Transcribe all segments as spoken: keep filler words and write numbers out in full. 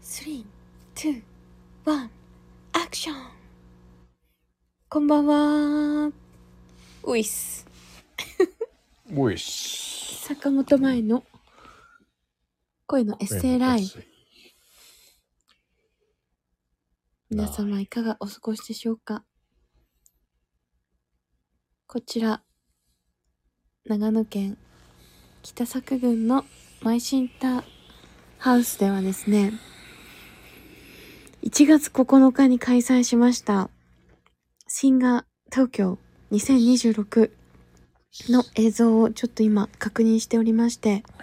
スリー、ツー、ワン、アクション。こんばんは。ウィス。 ウィス。 坂本舞の声のエッセイライフ。皆様いかがお過ごしでしょうか。こちら長野県北佐久郡のマイシンターハウスではですね、いちがつここのかに開催しましたシンガー東京にせんにじゅうろくの映像をちょっと今確認しておりまして、 はい、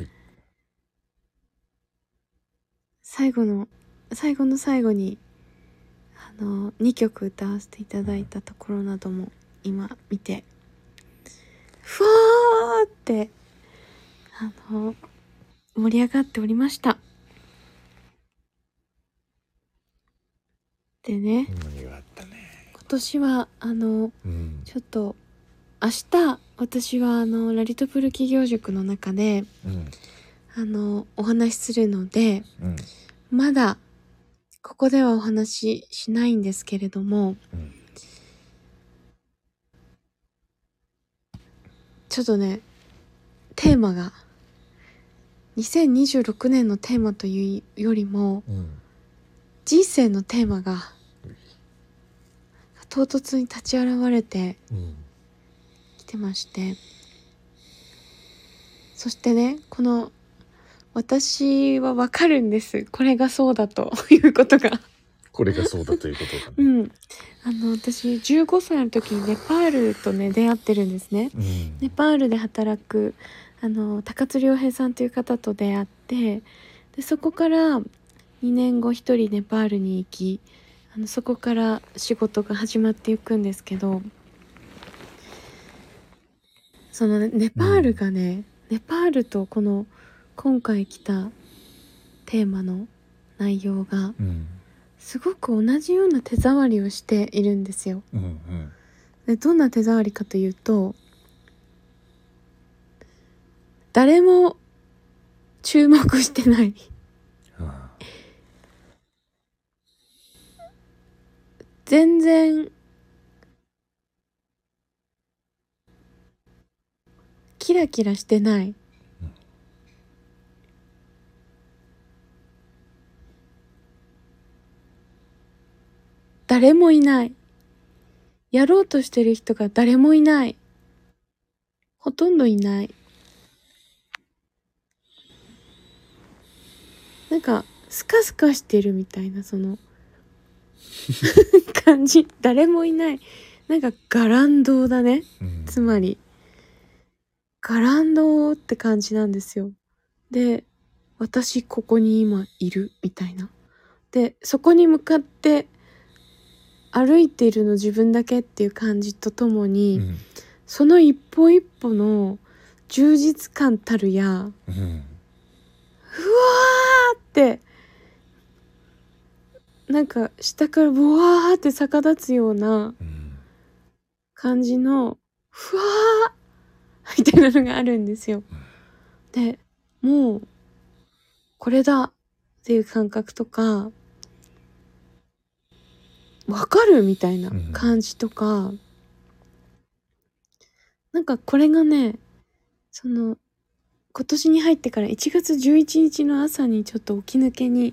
最後の最後の最後にあのにきょく歌わせていただいたところなども今見て、ふわーってあの盛り上がっておりました。でね、 盛り上がったね。 今年はあの、うん、ちょっと明日私はあのラリトプル企業塾の中で、うん、あのお話しするので、うん、まだここではお話ししないんですけれども、うん、ちょっとねテーマがにせんにじゅうろくねんのテーマというよりも、うん、人生のテーマが唐突に立ち現れてきてまして、うん、そしてね、この私はわかるんです、これがそうだということがこれがそうだということがね、 うん、あの私じゅうごさいの時にネパールとね出会ってるんですね、うん、ネパールで働くあの高津良平さんという方と出会って、でそこからにねんご一人ネパールに行き、あのそこから仕事が始まっていくんですけど、そのネパールがね、うん、ネパールとこの今回来たテーマの内容が、うん、すごく同じような手触りをしているんですよ、うんうん、でどんな手触りかというと、誰も注目してない、はあ、全然キラキラしてない、うん、誰もいない、やろうとしてる人が誰もいない、ほとんどいない、なんかスカスカしてるみたいな、その感じ。誰もいない、なんかガランドだね、うん、つまりガランドって感じなんですよ。で、私ここに今いるみたいな。で、そこに向かって歩いているの自分だけっていう感じとともに、うん、その一歩一歩の充実感たるや、うん、うわーってなんか下からブワーって逆立つような感じのふわーみたいなのがあるんですよ。で、もうこれだっていう感覚とか、わかるみたいな感じとか、うん、なんかこれがね、その今年に入ってからいちがつじゅういちにちの朝にちょっと起き抜けに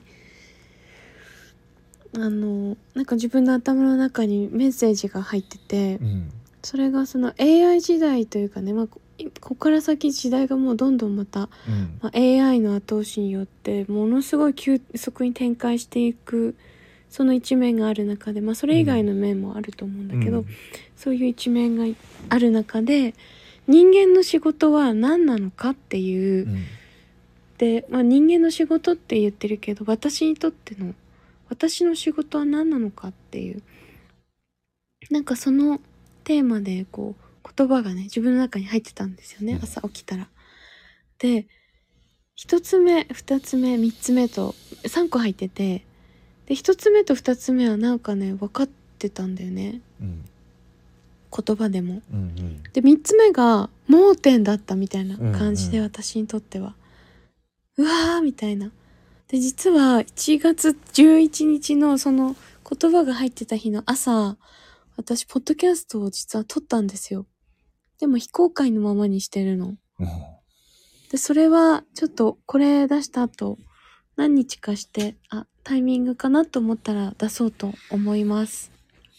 あのなんか自分の頭の中にメッセージが入ってて、うん、それがその エーアイ 時代というかね、まあ、ここから先時代がもうどんどんまた、うんまあ、エーアイ の後押しによってものすごい急速に展開していくその一面がある中で、まあ、それ以外の面もあると思うんだけど、うん、そういう一面がある中で人間の仕事は何なのかっていう、うん、で、まあ、人間の仕事って言ってるけど、私にとっての私の仕事は何なのかっていう、なんかそのテーマでこう言葉がね自分の中に入ってたんですよね、朝起きたら。で、一つ目二つ目三つ目とさんこ入ってて、で一つ目と二つ目はなんかね分かってたんだよね、うん、言葉でも、うんうん、で三つ目が盲点だったみたいな感じで、うんうん、私にとってはうわーみたいな。 で実はいちがつじゅういちにちのその言葉が入ってた日の朝、私ポッドキャストを実は撮ったんですよ。でも非公開のままにしてるの。 うん、 でそれはちょっとこれ出した後何日かして、あ、タイミングかなと思ったら出そうと思います。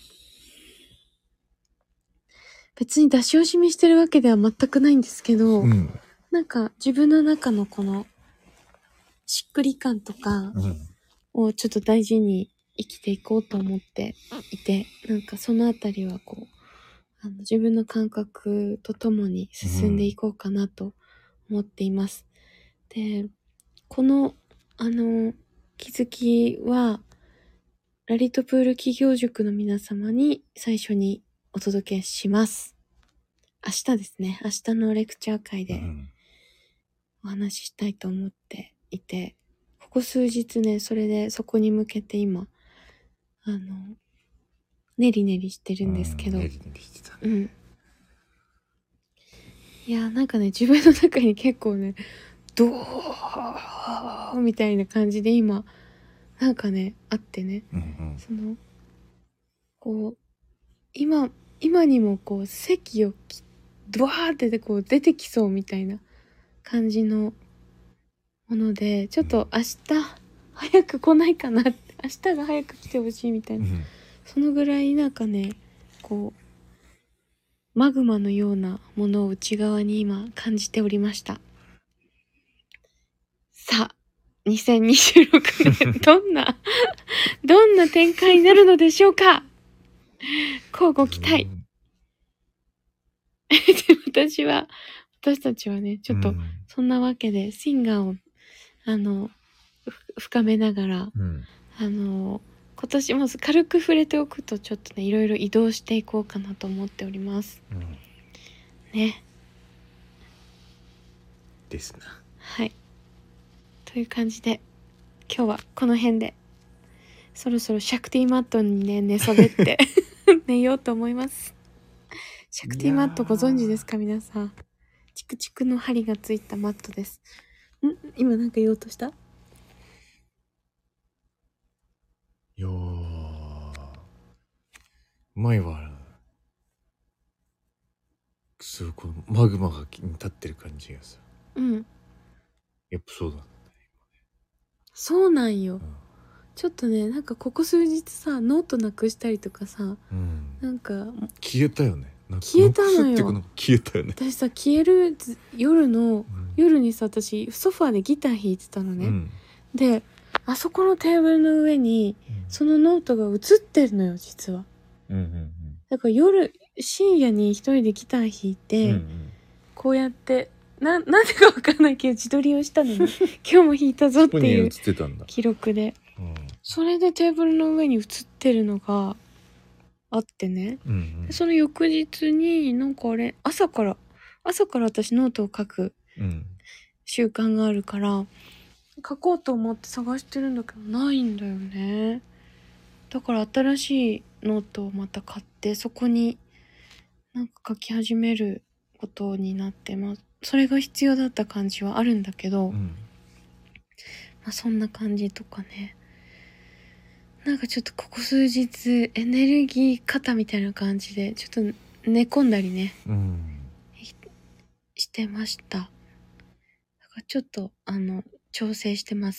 別に出し惜しみしてるわけでは全くないんですけど、うん、なんか自分の中のこのしっくり感とかをちょっと大事に生きていこうと思っていて、なんかそのあたりはこう、あの自分の感覚とともに進んでいこうかなと思っています。うん、で、この、あの、気づきは、ラリトプール企業塾の皆様に最初にお届けします。明日ですね。明日のレクチャー会でお話ししたいと思っていて、ここ数日ね、それでそこに向けて今、あの、ねりねりしてるんですけど。ねりねりしてたね。うん。いや、なんかね、自分の中に結構ね、ドーみたいな感じで今、なんかね、あってね、うんうん、その、こう、今、今にもこう、席をドワーってこう出てきそうみたいな感じのもので、ちょっと明日、早く来ないかなって、明日が早く来てほしいみたいな、うん、そのぐらいなんかね、こう、マグマのようなものを内側に今感じておりました。さあ、にせんにじゅうろくねん、どんな、どんな展開になるのでしょうか。乞うご期待。で私は、私たちはね、ちょっと、そんなわけで、シンガーを、あの、深めながら、うん、あの、今年も軽く触れておくと、ちょっとね、いろいろ移動していこうかなと思っております。うん、ね。 ですな。 はい。という感じで、今日はこの辺で、そろそろシャクティマットにね、寝そべって寝ようと思います。シャクティマットご存知ですか皆さん。チクチクの針がついたマットです。ん今なんか言おうとした？ いやー、前は、すごいこのマグマが立ってる感じがさ。うん。やっぱそうだね。 そうなんよ。うん、ちょっとね、なんかここ数日さ、ノートなくしたりとかさ、うん、なんか消えたよね。 消えたのよ。 の消えたよね。 私さ、消える夜の、うん、夜にさ、私ソファーでギター弾いてたのね。うん、で、あそこのテーブルの上に、うん、そのノートが映ってるのよ、実は。うんうんうん、だから夜、深夜に一人でギター弾いて、うんうん、こうやって、な、なんでかわかんないけど自撮りをしたのに、今日も弾いたぞっていう記録で。うん、それでテーブルの上に映ってるのがあってね。うんうん、でその翌日になんかあれ、朝から、朝から私ノートを書く習慣があるから、うん、書こうと思って探してるんだけどないんだよね。だから新しいノートをまた買って、そこになんか書き始めることになって、まあ、それが必要だった感じはあるんだけど、うん、まあそんな感じとかね。なんかちょっとここ数日エネルギー過みたいな感じでちょっと寝込んだりね、うん、してました。だからちょっとあの調整してます。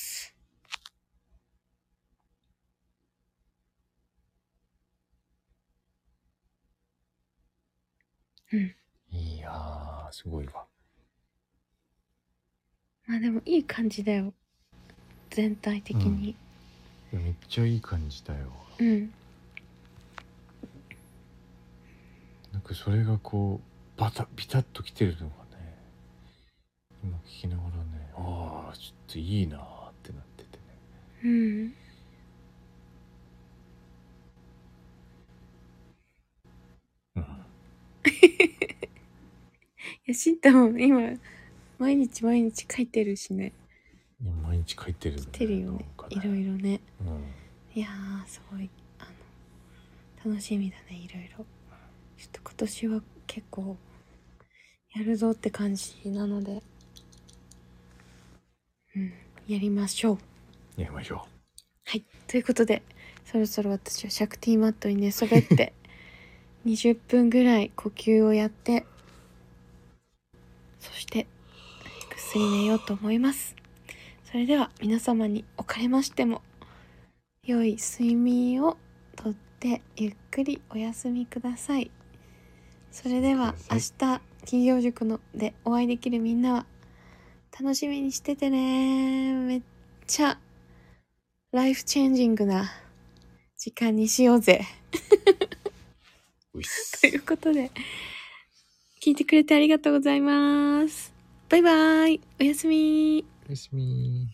うん。 いやーすごいわ。 まあでもいい感じだよ。全体的に。 うん、めっちゃいい感じだよ。 うん。 なんかそれがこうバタビタッときてるのがね、今聞きながらね、ああちょっといいなーってなっててね。うん。 うん。いやしんたも今毎日毎日書いてるしね。 いや毎日書いてるんだよ。 書いてるよね。ねいろいろね。うん、いやーすごいあの楽しみだねいろいろ。ちょっと今年は結構やるぞって感じなので、うん、やりましょう。 寝ましょう。 はい、ということでそろそろ私はシャクティマットに寝そべってにじゅっぷんぐらい呼吸をやって、そしてぐっすり寝ようと思います。それでは皆様におかれましても良い睡眠をとってゆっくりお休みください。それでは明日金曜塾のでお会いできるみんなは楽しみにしててね。めっちゃライフチェンジングな時間にしようぜということで聞いてくれてありがとうございます。バイバイ。おやすみ。 おやすみ。